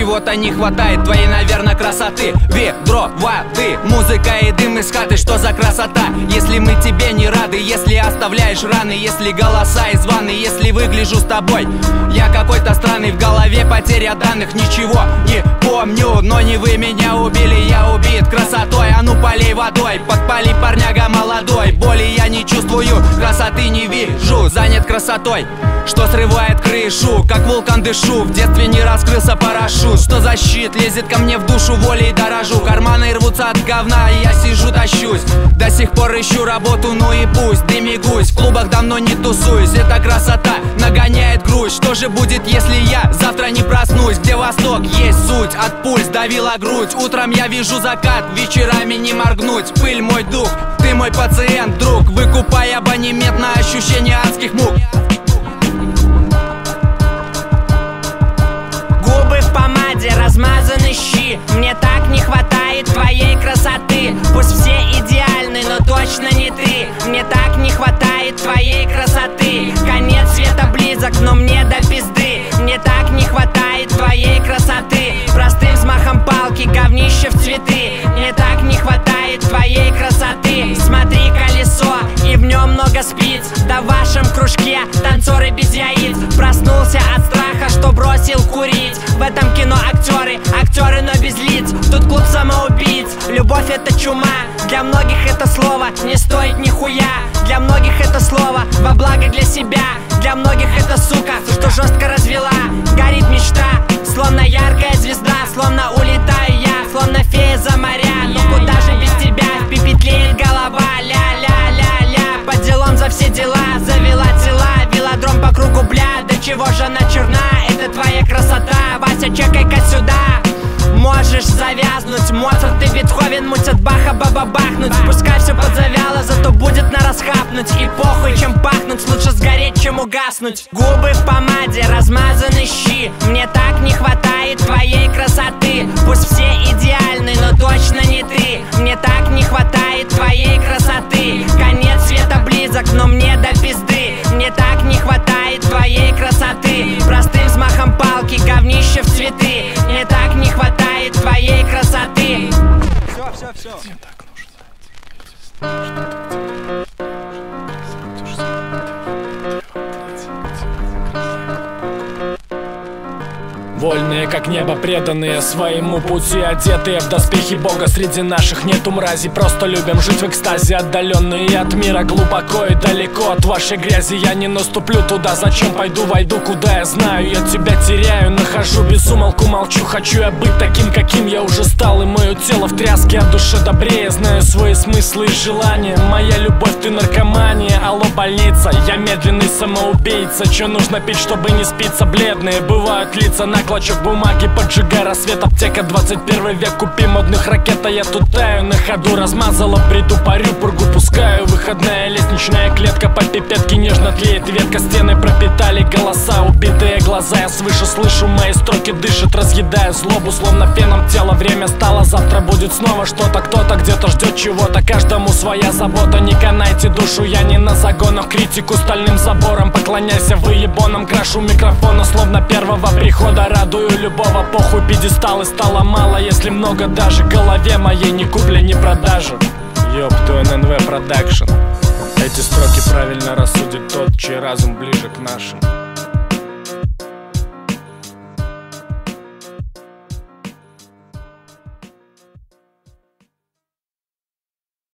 чего-то не хватает твоей, наверное, красоты. Ведро воды, музыка и дым из хаты, что за красота? Если мы тебе не рады, если оставляешь раны, если голоса из ванны, если выгляжу с тобой я какой-то странный, в голове потеря данных, ничего не помню. Но не вы меня убили, я убит красотой. А ну полей водой, подпали, парняга молодой. Боли я не чувствую, красоты не вижу, занят красотой, что срывает крышу, как вулкан дышу. В детстве не раскрылся парашют, что за щит лезет ко мне в душу, волей дорожу. Карманы рвутся от говна, и я сижу тащусь. До сих пор ищу работу, ну и пусть. Дым и гусь, в клубах давно не тусуюсь. Эта красота нагоняет грусть. Что же будет, если я завтра не проснусь? Где восток, есть суть, от пульс давила грудь. Утром я вижу закат, вечерами не моргнуть. Пыль мой дух, ты мой пациент, друг. Выкупай абонемент на ощущение адских мук. Губы в помаде, размазаны щи. Мне так не хватает твоей красоты. Пусть все идеальны, но точно не ты. Мне так не хватает твоей красоты. Конец света близок, но мне до пизды. Мне так не хватает твоей красоты. Простым взмахом палки, говнище в цветы. Мне так не хватает твоей красоты. Смотри, колесо, и в нем много спиц. Да в вашем кружке танцоры без яиц. Проснулся от страха, что бросил курить. В этом кино актеры, актеры, но без лиц. Тут клуб самоубийц. Любовь это чума. Для многих это слово не стоит нихуя. Для многих это слово во благо для себя. Для многих это сука, что жестко развела. Горит мечта, словно яркая звезда. Словно улетаю я, словно фея за моря. Но куда же без тебя, пепетлеет голова. Ля-ля-ля-ля, по делам за все дела. Завела тела, велодром по кругу, бля. До чего же она черна, это твоя красота. Вася, чекай-ка сюда. Можешь завязнуть, Моцарт и Бетховен мутят Баха, баба-бахнуть. Пускай все подзавяло, зато будет на расхапнуть. И похуй, чем пахнуть, лучше сгореть, чем угаснуть. Губы в помаде, размазаны щи. Мне так не хватает твоей красоты. Пусть все идеальны, но точно не ты. Мне так не хватает твоей красоты. Конец света близок, но мне до пизды. Мне так не хватает твоей красоты. Простым взмахом палки, говнище в цветы. Мне так не хватает твоей красоты. Все. Мне так нужно. Вольные, как небо, преданные своему пути, одетые в доспехи Бога. Среди наших нету мразей, просто любим жить в экстазе. Отдаленные от мира, глубоко и далеко от вашей грязи. Я не наступлю туда, зачем пойду, войду, куда я знаю. Я тебя теряю, нахожу, без умолку молчу. Хочу я быть таким, каким я уже стал. И мое тело в тряске, а душе добрее. Знаю свои смыслы и желания. Моя любовь, ты наркомания. Алло, больница, я медленный самоубийца. Че нужно пить, чтобы не спиться? Бледные бывают лица, на клочок бумаги, поджигай рассвет. Аптека, 21 век, купи модных ракет. А я тут таю на ходу, размазала в бреду, парю, пургу пускаю. Выходная лестничная клетка, по пипетке нежно тлеет ветка. Стены пропитали голоса, убитые глаза. Я свыше слышу, мои строки дышат, разъедая злобу, словно феном тело. Время стало, завтра будет снова что-то. Кто-то где-то ждет чего-то, каждому своя забота. Не канайте душу, я не на загонах. Критику стальным забором, поклоняйся выебонам. Крашу микрофона, словно первого прихода. Радую любого, похуй, пьедесталы стало мало. Если много, даже голове моей ни купли, ни продажи. Ёпту, ННВ Продакшн. Эти строки правильно рассудит тот, чей разум ближе к нашим.